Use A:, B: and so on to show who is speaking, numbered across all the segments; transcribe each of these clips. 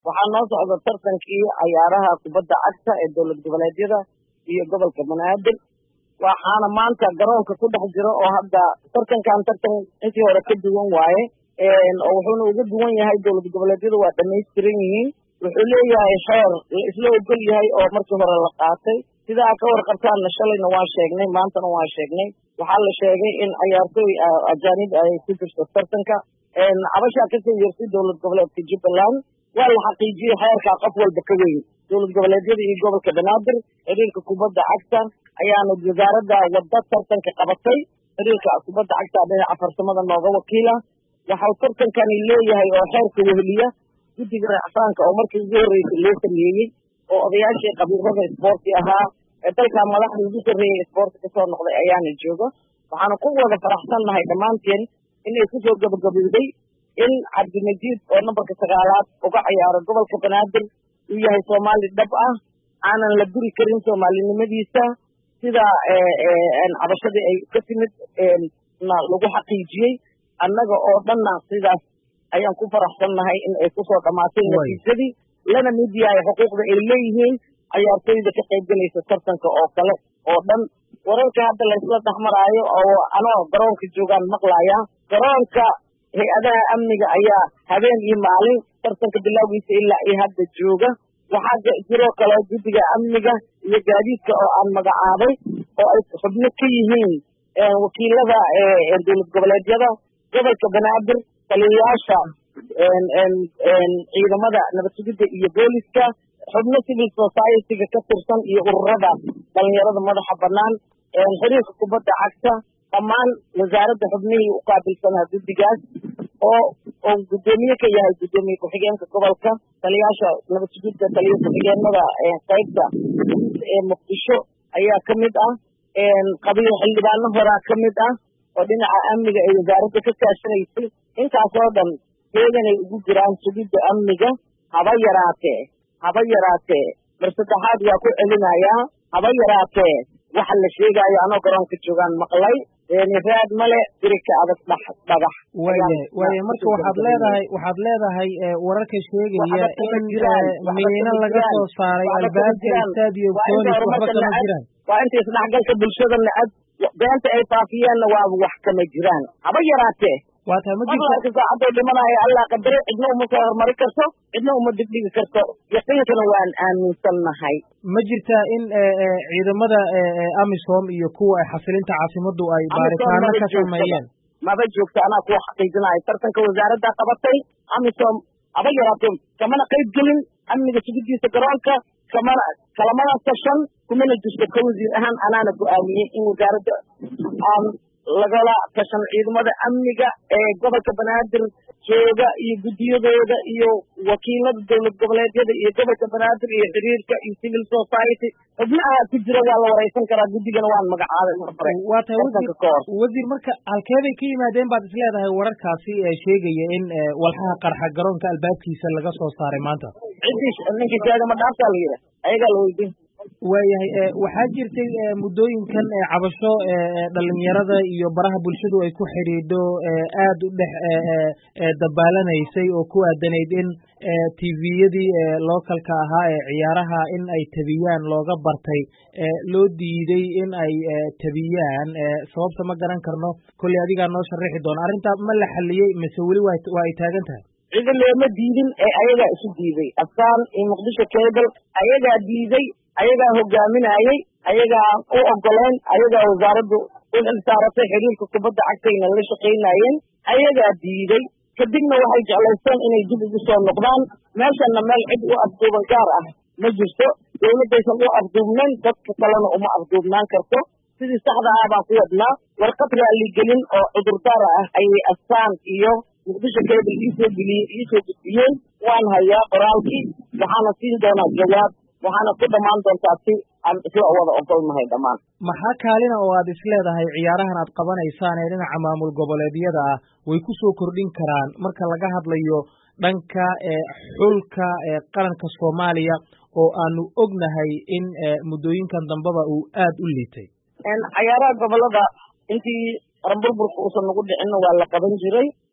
A: waxaa noo socda tartankii cayaaraha kubadda cagta ee dowlad goboleedyada iyo gobolka banaadir waxaana maanta garoonka ku dhex jiro oo hadda tartan intii hore ka duwan waaye oo wuxuuna uga duwan yahay dowlad goboleedyada waa dhamaystiran yihiin wuxuu leeyahay xeer la isla ogol yahay oo markii hore la qaatay sidaa ka warqabtaanna shalayna waa sheegnay maantana waa sheegnay waxaa la sheegay in ciyaartooy ajaanib ay ku jirto tartanka cabashaa kasoo yeertay dowlad goboleedka jubbaland waa la xaqiijiyey xeerkaa qof walba ka weyn dowlad goboleedyada iyo gobolka banaadir xiriirka kubadda cagta ayaana wasaaradda wadda tartanka qabatay xiriirka kubadda cagta dhinaca farsamada nooga wakiila waxau tartankani leeyahay oo xeerka weheliya guddiga racfaanka oo markii ugu horreysay loo sameeyey oo odayaashii qabiilada isboorti ahaa ee dalka madaxda ugu sarreeyey isboorti kasoo noqday ayaana jooga waxaana ku wada faraxsan nahay dhammaanteen inay kusoo gabagabowday in cabdimajid oo nambarka 9aad uga ciyaaro gobolka banaadir uu yahay soomaali dhab ah aanan la duri karin soomaalinimadiisa sida cabashadii ay ka timid na lagu xaqiijiyey annaga oo dhanna sidaas ayaan ku faraxsan nahay in ay kusoo dhammaatay natiijadii lana mid yahay xuquuqda ay leeyihiin ciyaartooyda ka qaybgalaysa tartanka oo kale oo dhan wararka hadda laysla dhexmaraayo oo anoo garoonka joogaan maqlaya garoonka hay-adaha amniga ayaa habeen iyo maalin tartanka bilowgiisa ilaa iyo hadda jooga waxaa jiroo kale guddiga amniga iyo gaadiidka oo aan magacaabay oo ay xubno ka yihiin wakiilada dowlad goboleedyada gobolka banaadir taliyayaasha ciidamada nabad sugidda iyo booliska xubno civil society-ga ka tirsan iyo ururada dhalinyarada madaxa bannaan xiriirka kubadda cagta dhammaan wasaaradda xubnihii u qaabilsanaa guddigaas oo guddoomiye ka yahay guddoomiye ku-xigeenka gobolka taliyayaasha nabad sugidda taliya ku-xigeenada qaybta ee muqdisho ayaa ka mid ah qabiil xildhibaano horaa ka mid ah oo dhinaca amniga ay wasaaradda ka kaashanaysay intaasoo dhan heeganay ugu jiraan sugidda amniga haba yaraatee mar saddexaad waa ku celinayaa haba yaraatee waxa la sheegaayo anoo garoonka joogaan maqlay raad male dirika adag dhagax
B: waaye marka waxaad leedahay wararka sheegaya in miino laga soo saaray albaabka stadium Tony waxba kama jiraan
A: waa inta isdhexgalka bulshada nacab beenta ay faafiyeenna waa wax kama jiraan haba yaraatee
B: waa tahay ma jirto
A: saacadoo dhimanaya allah qadare cidna uma soo hormari karto cidna uma dibdhigi karto yaqiinkana waan aaminsannahay
B: ma jirtaa in ciidamada amisom iyo kuwa xasilinta caasimadu ay baaritaano ka sameeyeen
A: maba joogta anaa kuwa xaqiijinaya tartanka wasaaradda qabatay amisom haba yaraatee kamana qayb gelin amniga sugidiisa garoonka kalamada tashan kumana jirto ka wasiir ahaan anaana go-aamiyey in wasaaradda lagala tashan ciidamada amniga ee gobolka banaadir jooga iyo guddiyadooda iyo wakiilada dowlad goboleedyada iyo gobolka banaadir iyo xiriirka iyo civil society xubnaha ku jira waa la wareysan karaa guddigana waan magacaabay marhore
B: waa tahay wasiir marka halkeebay ka yimaadeen baad isleedahay wararkaasi ee sheegaya in walxaha qarxa garoonka albaabkiisa laga soo saaray maanta
A: ninkii sheega ma dhaaftaa la yidha ayagaa la weydiin
B: waayahay waxaa jirtay muddooyinkan cabasho dhalinyarada iyo baraha bulshadu ay ku xidhiidho aad u dhex dabaalanaysay oo ku aadanayd in tviyadii localka ahaa ee ciyaaraha in ay tabiyaan looga bartay loo diiday in ay tabiyaan sababta ma garan karno kolley adigaa noo sharaxi doona arrintaa ma la xaliyey mise weli waa ay taagan tahay
A: cida looma diidin ee ayagaa isu diiday astaan iyo muqdisho cable ayagaa diiday ayagaa hogaaminayey ayagaa u ogoleen ayagaa wasaaraddu u xilsaaratay xiriirka kubadda cagtayna la shaqaynayeen ayagaa diiday kadibna waxay jeclaysteen inay dib ugu soo noqdaan meeshana meel cid u afduuban gaar ah ma jirto dowladdaysan u afduubnayn dadka kalena uma afduubnaan karto sidii saxda ah baan ku wadnaa warqad raaligelin oo cudurdaar ah ayay astaan iyo muqdisho cable iisoo gudbiyeen waan hayaa qoraalkii waxaana siin doonaa jawaab waxaana ku dhammaan doontaa si aan isla wada ogolnahay dhammaan
B: maxaa kaalina oo aad isleedahay ciyaarahan aad qabanaysaan ee dhinaca maamul goboleedyada ah way ku soo kordhin karaan marka laga hadlayo dhanka xulka qaranka Soomaaliya oo aanu ognahay in muddooyinkan dambaba uu aad u liitay
A: ciyaaraha gobolada intii qaranburburka uusan nagu dhicin waa la qaban jiray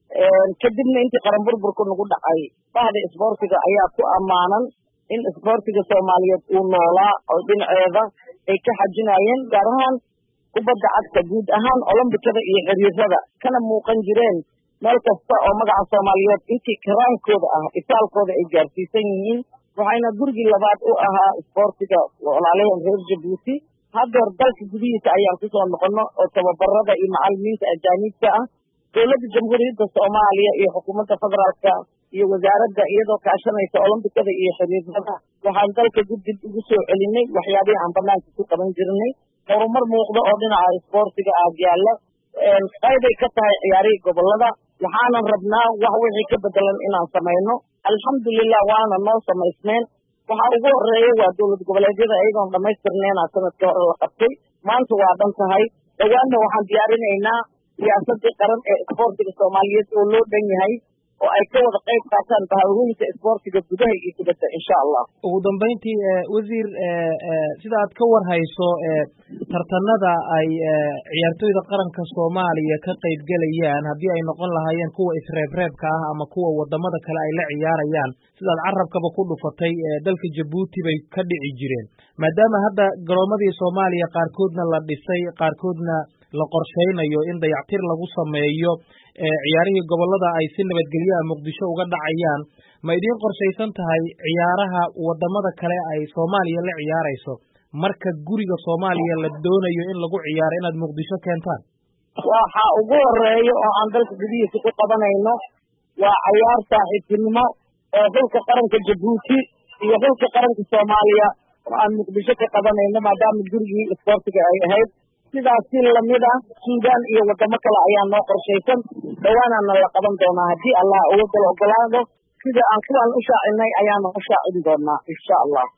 A: kadibna intii qaran burburku nagu dhacay bahda isboortiga ayaa ku ammaanan in isboortiga soomaaliyeed uu noolaa oo dhinaceeda ay ka xajinayeen gaar ahaan kubadda cagta guud ahaan olombikada iyo xiriirada kana muuqan jireen meel kasta oo magaca soomaaliyeed intii karaankooda ah itaalkooda ay gaarsiisan yihiin waxayna gurigii labaad u ahaa isboortiga walaalaheen reer jabuuti haddeer dalka gudihiisa ayaan kusoo noqono oo tababarada iyo macalimiinta ajaaniibka ah dowladda jamhuuriyadda soomaaliya iyo xukuumadda federaalka iyo wasaaradda iyadoo kaashanaysa olombikada iyo xiriirada waxaan dalka dib ugu soo celinay waxyaabihii aan banaanka ku qaban jirnay horumar muuqda oo dhinaca isboortiga aad yaalla qaybay ka tahay ciyaarihii gobolada waxaanan rabnaa wax wixii ka bedelan inaan samayno alxamdulilah waana noo samaysneen waxaa ugu horeeya waa dowlad goboleedyada ayagoon dhamaystirneena sanadkii hore la qabtay maanta waa dhan tahay dhawaanna waxaan diyaarinaynaa siyaasadii qaran ee isboortiga soomaaliyeed oo loo dhan yahay oo ay ka wada qayb qaataan bahawooyinka isboortiga gudaha iyo dibadda insha allah.
B: ugu dambeyntii wasiir sida aad ka war hayso tartanada ay ciyaartooyda qaranka soomaaliya ka qayb gelayaan haddii ay noqon lahaayeen kuwa isreebreebka ah ama kuwa wadamada kale ay la ciyaarayaan sidaad carabkaba ku dhufatay dalka jabuuti bay ka dhici jireen maadaama hadda garoomadii soomaaliya qaarkoodna la dhisay qaarkoodna la qorshaynayo in dayactir lagu sameeyo ciyaarihii gobolada ay si nabadgelyo ah muqdisho uga dhacayaan ma idiin qorshaysan tahay ciyaaraha wadamada kale ay soomaaliya la ciyaarayso marka guriga soomaaliya la doonayo in lagu ciyaaro inaad muqdisho keentaan?
A: waxa ugu horeeya oo aan dalka gudihiisa ku qabanayno waa ciyaar saaxiibtinimo oo xulka qaranka jabuuti iyo xulka qaranka soomaaliya oo aan muqdisho ka qabanayno maadaama gurigii isboortiga ay ahayd sidaas si lamid ah suudaan iyo wadamo kale ayaa noo qorshaysan dhawaanaana la qaban doonaa haddii allah uga ogolaado sida aan kuwaan u shaacinay ayaana u shaacin doonaa insha allah.